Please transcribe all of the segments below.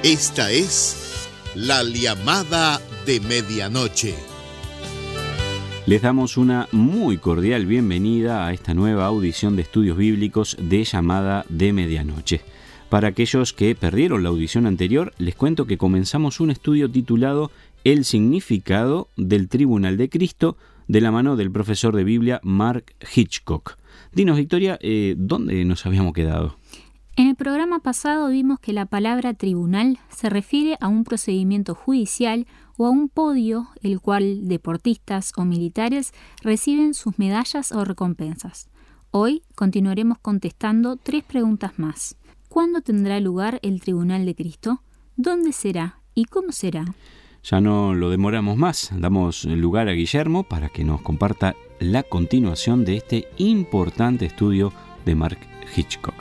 Esta es la llamada de medianoche. Les damos una muy cordial bienvenida a esta nueva audición de estudios bíblicos de llamada de medianoche. Para aquellos que perdieron la audición anterior, les cuento que comenzamos un estudio titulado El significado del Tribunal de Cristo, de la mano del profesor de Biblia Mark Hitchcock. Dinos, Victoria, ¿dónde nos habíamos quedado? En el programa pasado vimos que la palabra tribunal se refiere a un procedimiento judicial o a un podio el cual deportistas o militares reciben sus medallas o recompensas. Hoy continuaremos contestando 3 preguntas más. ¿Cuándo tendrá lugar el Tribunal de Cristo? ¿Dónde será? ¿Y cómo será? Ya no lo demoramos más. Damos lugar a Guillermo para que nos comparta la continuación de este importante estudio de Mark Hitchcock.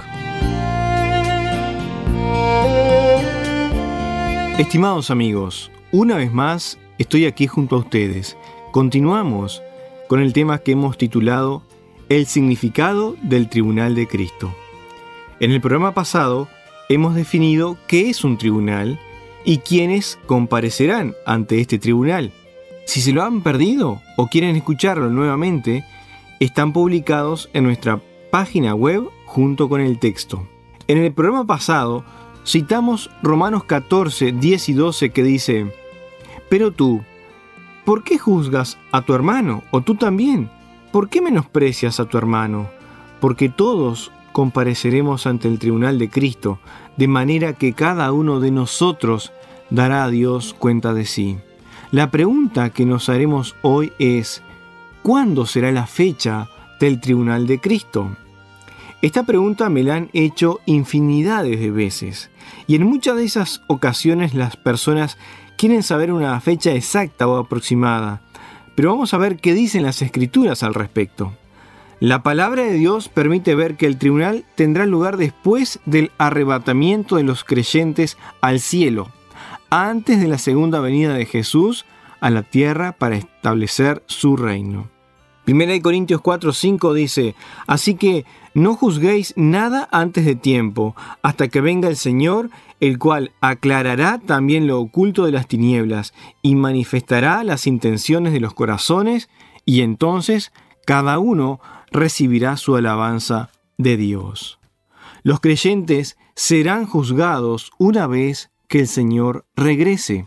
Estimados amigos, una vez más estoy aquí junto a ustedes. Continuamos con el tema que hemos titulado El significado del Tribunal de Cristo. En el programa pasado hemos definido qué es un tribunal y quiénes comparecerán ante este tribunal. Si se lo han perdido o quieren escucharlo nuevamente, están publicados en nuestra página web junto con el texto. En el programa pasado citamos Romanos 14, 10 y 12 que dice: Pero tú, ¿por qué juzgas a tu hermano? O tú también, ¿por qué menosprecias a tu hermano? Porque todos compareceremos ante el tribunal de Cristo, de manera que cada uno de nosotros dará a Dios cuenta de sí. La pregunta que nos haremos hoy es: ¿cuándo será la fecha del tribunal de Cristo? Esta pregunta me la han hecho infinidades de veces, y en muchas de esas ocasiones las personas quieren saber una fecha exacta o aproximada, pero vamos a ver qué dicen las Escrituras al respecto. La palabra de Dios permite ver que el tribunal tendrá lugar después del arrebatamiento de los creyentes al cielo, antes de la segunda venida de Jesús a la tierra para establecer su reino. 1 Corintios 4:5 dice: Así que no juzguéis nada antes de tiempo, hasta que venga el Señor, el cual aclarará también lo oculto de las tinieblas y manifestará las intenciones de los corazones, y entonces cada uno recibirá su alabanza de Dios. Los creyentes serán juzgados una vez que el Señor regrese.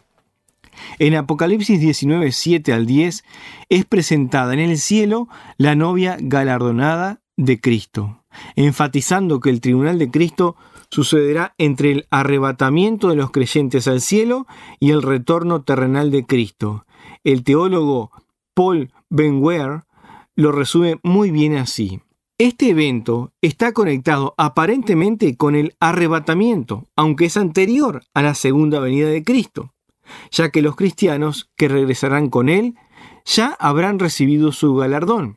En Apocalipsis 19, 7 al 10 es presentada en el cielo la novia galardonada de Cristo, enfatizando que el tribunal de Cristo sucederá entre el arrebatamiento de los creyentes al cielo y el retorno terrenal de Cristo. El teólogo Paul Ben-Weir lo resume muy bien así: este evento está conectado aparentemente con el arrebatamiento, aunque es anterior a la segunda venida de Cristo, ya que los cristianos que regresarán con él ya habrán recibido su galardón.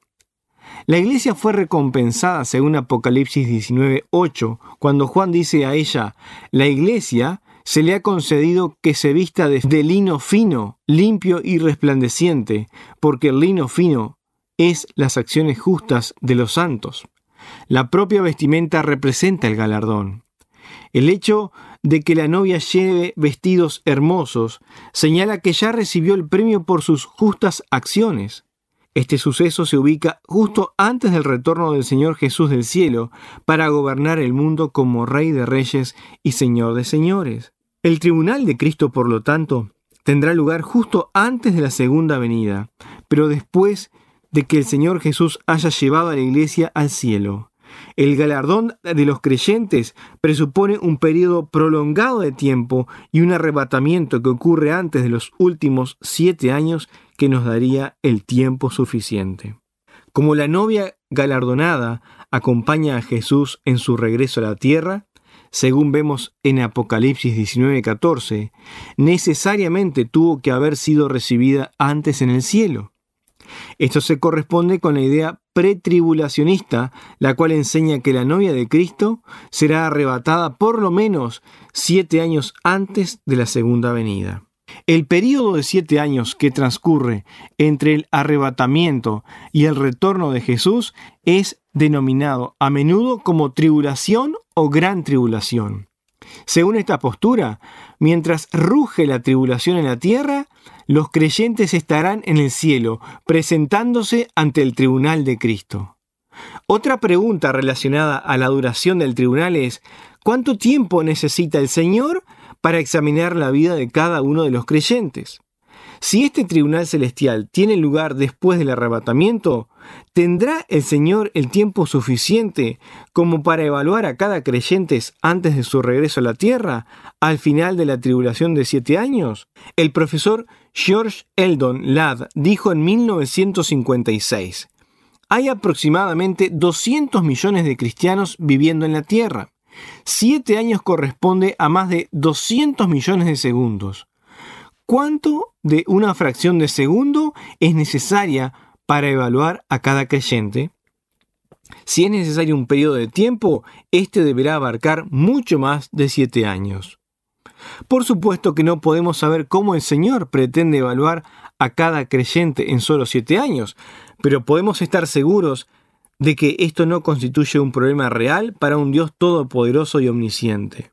La iglesia fue recompensada según Apocalipsis 19:8, cuando Juan dice a ella: la iglesia se le ha concedido que se vista de lino fino, limpio y resplandeciente, porque el lino fino es las acciones justas de los santos. La propia vestimenta representa el galardón. El hecho de que la novia lleve vestidos hermosos señala que ya recibió el premio por sus justas acciones. Este suceso se ubica justo antes del retorno del Señor Jesús del cielo para gobernar el mundo como Rey de Reyes y Señor de Señores. El tribunal de Cristo, por lo tanto, tendrá lugar justo antes de la segunda venida, pero después de que el Señor Jesús haya llevado a la iglesia al cielo. El galardón de los creyentes presupone un periodo prolongado de tiempo y un arrebatamiento que ocurre antes de los últimos 7 años que nos daría el tiempo suficiente. Como la novia galardonada acompaña a Jesús en su regreso a la tierra, según vemos en Apocalipsis 19:14, necesariamente tuvo que haber sido recibida antes en el cielo. Esto se corresponde con la idea pretribulacionista, la cual enseña que la novia de Cristo será arrebatada por lo menos 7 años antes de la segunda venida. El período de 7 años que transcurre entre el arrebatamiento y el retorno de Jesús es denominado a menudo como tribulación o gran tribulación. Según esta postura, mientras ruge la tribulación en la tierra, los creyentes estarán en el cielo, presentándose ante el tribunal de Cristo. Otra pregunta relacionada a la duración del tribunal es: ¿cuánto tiempo necesita el Señor para examinar la vida de cada uno de los creyentes? Si este tribunal celestial tiene lugar después del arrebatamiento, ¿tendrá el Señor el tiempo suficiente como para evaluar a cada creyente antes de su regreso a la tierra, al final de la tribulación de 7 años? El profesor George Eldon Ladd dijo en 1956: hay aproximadamente 200 millones de cristianos viviendo en la tierra. 7 años corresponde a más de 200 millones de segundos. ¿Cuánto de una fracción de segundo es necesaria para evaluar a cada creyente? Si es necesario un periodo de tiempo, este deberá abarcar mucho más de 7 años. Por supuesto que no podemos saber cómo el Señor pretende evaluar a cada creyente en solo 7 años, pero podemos estar seguros de que esto no constituye un problema real para un Dios todopoderoso y omnisciente.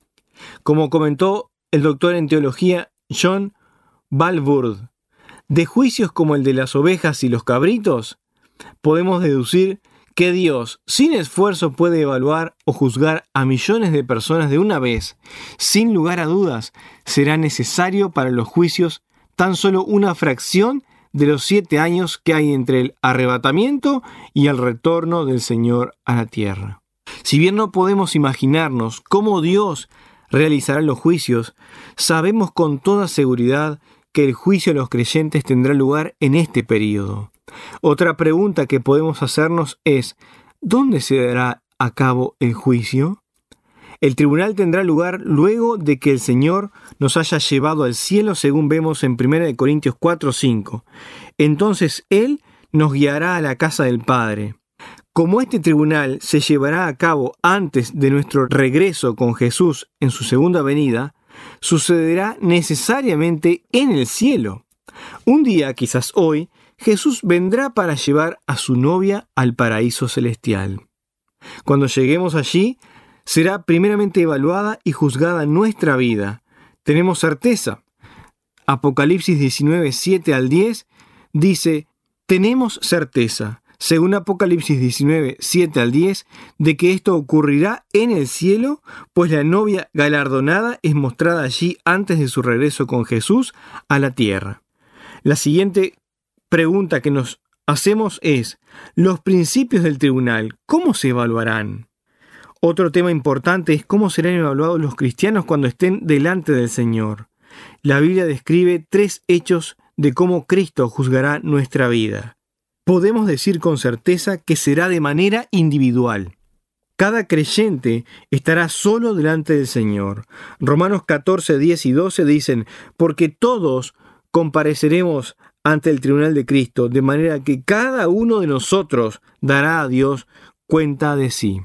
Como comentó el doctor en teología John Balburd, de juicios como el de las ovejas y los cabritos, podemos deducir que Dios, sin esfuerzo, puede evaluar o juzgar a millones de personas de una vez. Sin lugar a dudas, será necesario para los juicios tan solo una fracción de los 7 años que hay entre el arrebatamiento y el retorno del Señor a la tierra. Si bien no podemos imaginarnos cómo Dios realizará los juicios, sabemos con toda seguridad que el juicio a los creyentes tendrá lugar en este período. Otra pregunta que podemos hacernos es: ¿dónde se dará a cabo el juicio? El tribunal tendrá lugar luego de que el Señor nos haya llevado al cielo, según vemos en 1 Corintios 4:5. Entonces Él nos guiará a la casa del Padre. Como este tribunal se llevará a cabo antes de nuestro regreso con Jesús en su segunda venida, sucederá necesariamente en el cielo. Un día, quizás hoy, Jesús vendrá para llevar a su novia al paraíso celestial. Cuando lleguemos allí, será primeramente evaluada y juzgada nuestra vida. Tenemos certeza. Apocalipsis 19, 7 al 10 dice: tenemos certeza, según Apocalipsis 19, 7 al 10, de que esto ocurrirá en el cielo, pues la novia galardonada es mostrada allí antes de su regreso con Jesús a la tierra. La siguiente pregunta que nos hacemos es: ¿los principios del tribunal cómo se evaluarán? Otro tema importante es cómo serán evaluados los cristianos cuando estén delante del Señor. La Biblia describe 3 hechos de cómo Cristo juzgará nuestra vida. Podemos decir con certeza que será de manera individual. Cada creyente estará solo delante del Señor. Romanos 14, 10 y 12 dicen: porque todos compareceremos ante el tribunal de Cristo, de manera que cada uno de nosotros dará a Dios cuenta de sí.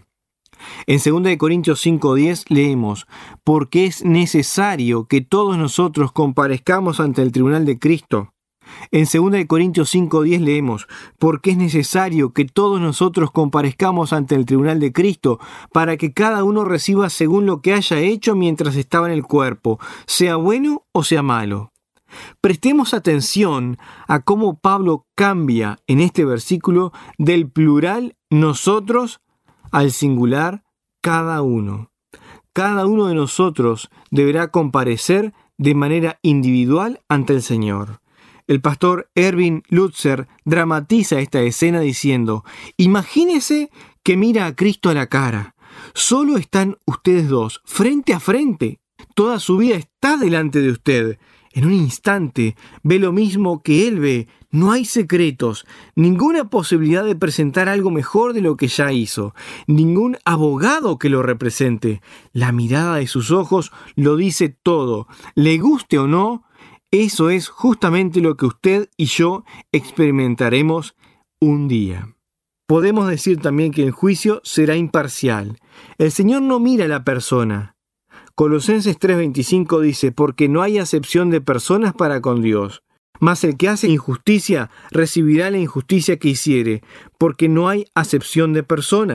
En 2 Corintios 5:10 leemos: porque es necesario que todos nosotros comparezcamos ante el tribunal de Cristo. En 2 Corintios 5:10 leemos: porque es necesario que todos nosotros comparezcamos ante el tribunal de Cristo, para que cada uno reciba según lo que haya hecho mientras estaba en el cuerpo, sea bueno o sea malo. Prestemos atención a cómo Pablo cambia en este versículo del plural nosotros al singular cada uno. Cada uno de nosotros deberá comparecer de manera individual ante el Señor. El pastor Erwin Lutzer dramatiza esta escena diciendo: imagínese que mira a Cristo a la cara. Solo están ustedes dos, frente a frente. Toda su vida está delante de usted. En un instante ve lo mismo que Él ve. No hay secretos, ninguna posibilidad de presentar algo mejor de lo que ya hizo, ningún abogado que lo represente. La mirada de sus ojos lo dice todo. Le guste o no, eso es justamente lo que usted y yo experimentaremos un día. Podemos decir también que el juicio será imparcial. El Señor no mira a la persona. Colosenses 3:25 dice: porque no hay acepción de personas para con Dios. Mas el que hace injusticia recibirá la injusticia que hiciere, porque no hay acepción de personas.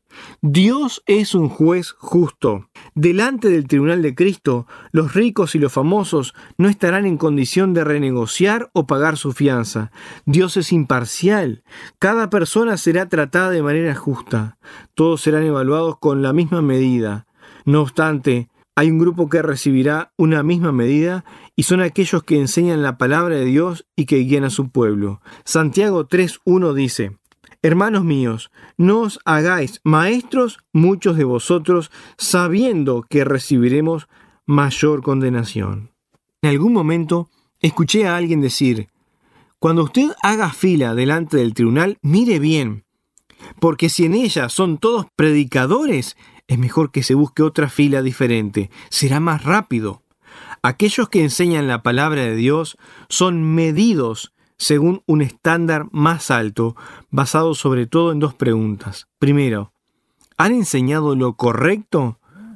Dios es un juez justo. Delante del tribunal de Cristo, los ricos y los famosos no estarán en condición de renegociar o pagar su fianza. Dios es imparcial. Cada persona será tratada de manera justa. Todos serán evaluados con la misma medida. No obstante, hay un grupo que recibirá una misma medida y son aquellos que enseñan la palabra de Dios y que guían a su pueblo. Santiago 3:1 dice: Hermanos míos, no os hagáis maestros muchos de vosotros, sabiendo que recibiremos mayor condenación. En algún momento escuché a alguien decir: cuando usted haga fila delante del tribunal, mire bien, porque si en ella son todos predicadores, es mejor que se busque otra fila diferente, será más rápido. Aquellos que enseñan la palabra de Dios son medidos según un estándar más alto, basado sobre todo en dos preguntas. Primero, ¿han enseñado lo correcto?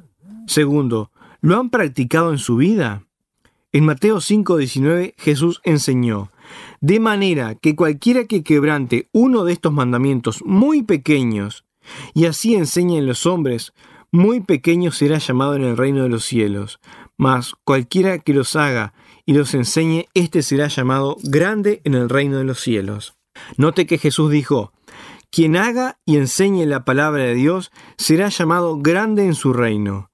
Segundo, ¿lo han practicado en su vida? En Mateo 5:19 Jesús enseñó: de manera que cualquiera que quebrante uno de estos mandamientos muy pequeños, y así enseñen los hombres, muy pequeño será llamado en el reino de los cielos. Mas cualquiera que los haga y los enseñe, éste será llamado grande en el reino de los cielos. Note que Jesús dijo: quien haga y enseñe la palabra de Dios será llamado grande en su reino.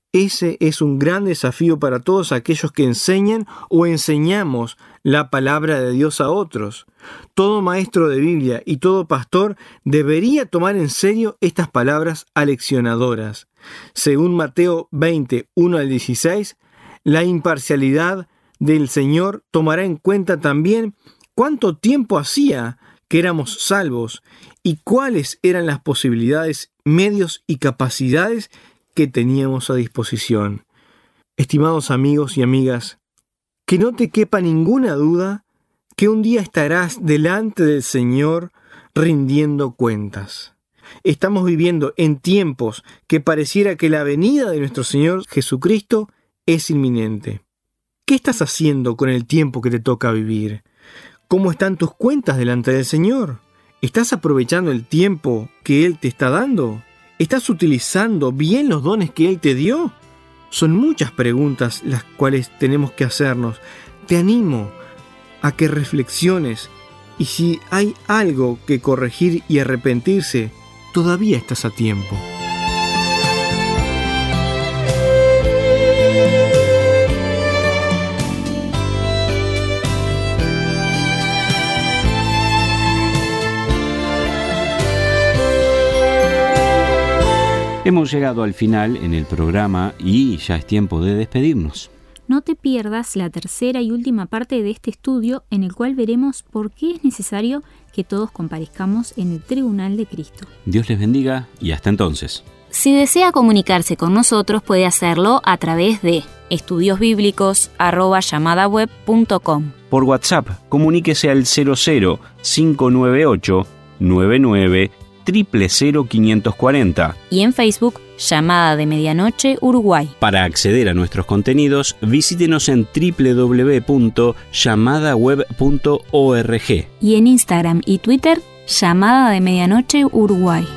Ese es un gran desafío para todos aquellos que enseñan o enseñamos la palabra de Dios a otros. Todo maestro de Biblia y todo pastor debería tomar en serio estas palabras aleccionadoras. Según Mateo 20:1-16, la imparcialidad del Señor tomará en cuenta también cuánto tiempo hacía que éramos salvos y cuáles eran las posibilidades, medios y capacidades que teníamos a disposición. Estimados amigos y amigas, que no te quepa ninguna duda que un día estarás delante del Señor rindiendo cuentas. Estamos viviendo en tiempos que pareciera que la venida de nuestro Señor Jesucristo es inminente. ¿Qué estás haciendo con el tiempo que te toca vivir? ¿Cómo están tus cuentas delante del Señor? ¿Estás aprovechando el tiempo que Él te está dando? ¿Estás utilizando bien los dones que Él te dio? Son muchas preguntas las cuales tenemos que hacernos. Te animo a que reflexiones y si hay algo que corregir y arrepentirse, todavía estás a tiempo. Hemos llegado al final en el programa y ya es tiempo de despedirnos. No te pierdas la tercera y última parte de este estudio en el cual veremos por qué es necesario que todos comparezcamos en el tribunal de Cristo. Dios les bendiga y hasta entonces. Si desea comunicarse con nosotros puede hacerlo a través de estudiosbiblicos@llamadaweb.com. Por WhatsApp, comuníquese al 00 598 99 000540. Y en Facebook, Llamada de Medianoche Uruguay. Para acceder a nuestros contenidos, visítenos en www.llamadaweb.org. Y en Instagram y Twitter, Llamada de Medianoche Uruguay.